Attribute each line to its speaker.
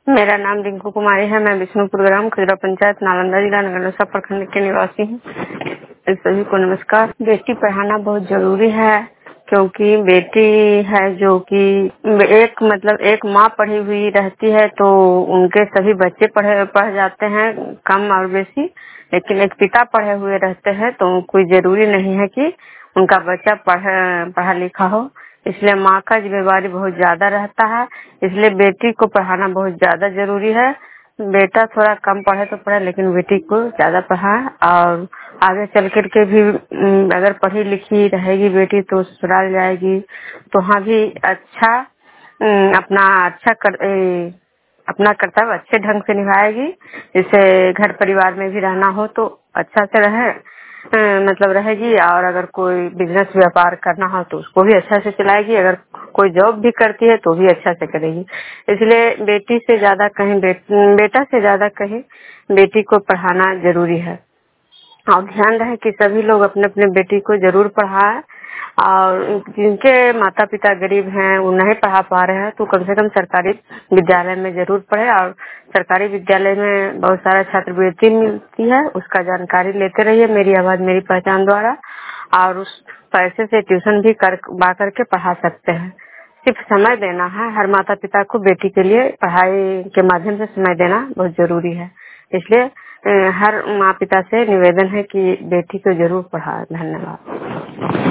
Speaker 1: मेरा नाम रिंकू कुमारी है। मैं विष्णुपुर ग्राम खजुरा पंचायत नालंदा जिला नगरनौसा प्रखंड के निवासी हूँ। सभी को नमस्कार। बेटी पढ़ाना बहुत जरूरी है, क्योंकि बेटी है जो कि एक माँ पढ़ी हुई रहती है तो उनके सभी बच्चे पढ़ जाते हैं, कम और बेसी। लेकिन एक पिता पढ़े हुए रहते हैं तो कोई जरूरी नहीं है कि उनका बच्चा पढ़ा लिखा हो। इसलिए माँ का जिम्मेवारी बहुत ज्यादा रहता है, इसलिए बेटी को पढ़ाना बहुत ज्यादा जरूरी है। बेटा थोड़ा कम पढ़े तो पढ़े, लेकिन बेटी को ज्यादा पढ़ाए। और आगे चल कर के भी अगर पढ़ी लिखी रहेगी बेटी तो ससुराल जाएगी तो वहाँ भी अपना कर्तव्य अच्छे ढंग से निभाएगी। जैसे घर परिवार में भी रहना हो तो अच्छा से रहेगी। और अगर कोई बिजनेस व्यापार करना हो तो उसको भी अच्छा से चलाएगी। अगर कोई जॉब भी करती है तो भी अच्छा से करेगी। इसलिए बेटा से ज्यादा कहीं बेटी को पढ़ाना जरूरी है। और ध्यान रहे कि सभी लोग अपने अपने बेटी को जरूर पढ़ाए। और जिनके माता पिता गरीब हैं, वो नहीं पढ़ा पा रहे हैं, तो कम से कम सरकारी विद्यालय में जरूर पढ़े। और सरकारी विद्यालय में बहुत सारा छात्रवृत्ति मिलती है, उसका जानकारी लेते रहिए मेरी आवाज मेरी पहचान द्वारा। और उस पैसे से ट्यूशन भी करके पढ़ा सकते हैं। सिर्फ समय देना है। हर माता पिता को बेटी के लिए पढ़ाई के माध्यम से समय देना बहुत जरूरी है। इसलिए हर माँ पिता से निवेदन है कि बेटी को जरूर पढ़ाए। धन्यवाद।